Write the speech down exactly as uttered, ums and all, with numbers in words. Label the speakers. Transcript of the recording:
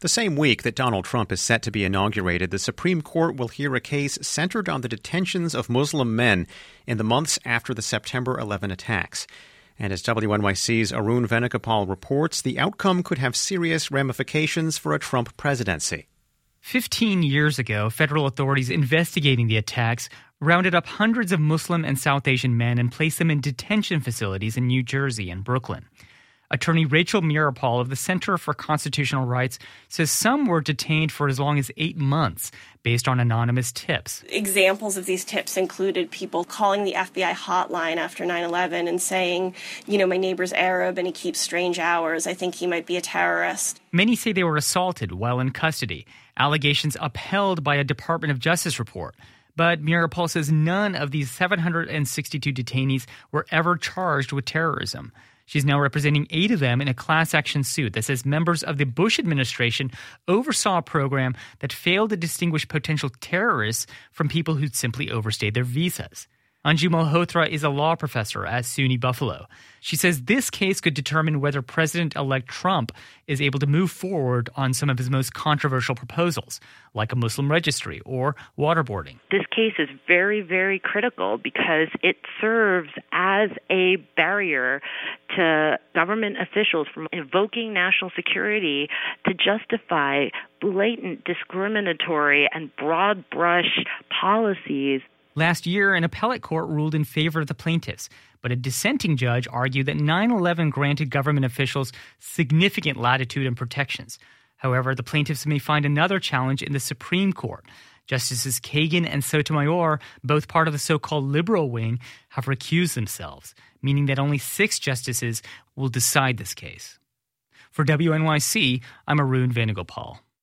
Speaker 1: The same week that Donald Trump is set to be inaugurated, the Supreme Court will hear a case centered on the detentions of Muslim men in the months after the September eleventh attacks. And as W N Y C's Arun Venugopal reports, the outcome could have serious ramifications for a Trump presidency.
Speaker 2: Fifteen years ago, federal authorities investigating the attacks rounded up hundreds of Muslim and South Asian men and placed them in detention facilities in New Jersey and Brooklyn. Attorney Rachel Meeropol of the Center for Constitutional Rights says some were detained for as long as eight months based on anonymous tips.
Speaker 3: Examples of these tips included people calling the F B I hotline after nine eleven and saying, you know, my neighbor's Arab and he keeps strange hours. I think he might be a terrorist.
Speaker 2: Many say they were assaulted while in custody, allegations upheld by a Department of Justice report. But Meeropol says none of these seven hundred sixty-two detainees were ever charged with terrorism. She's now representing eight of them in a class action suit that says members of the Bush administration oversaw a program that failed to distinguish potential terrorists from people who'd simply overstayed their visas. Anju Malhotra is a law professor at SUNY Buffalo. She says this case could determine whether President-elect Trump is able to move forward on some of his most controversial proposals, like a Muslim registry or waterboarding.
Speaker 4: This case is very, very critical because it serves as a barrier to government officials from invoking national security to justify blatant discriminatory and broad brush policies.
Speaker 2: Last year, an appellate court ruled in favor of the plaintiffs, but a dissenting judge argued that nine eleven granted government officials significant latitude and protections. However, the plaintiffs may find another challenge in the Supreme Court. Justices Kagan and Sotomayor, both part of the so-called liberal wing, have recused themselves, meaning that only six justices will decide this case. For W N Y C, I'm Arun Venugopal.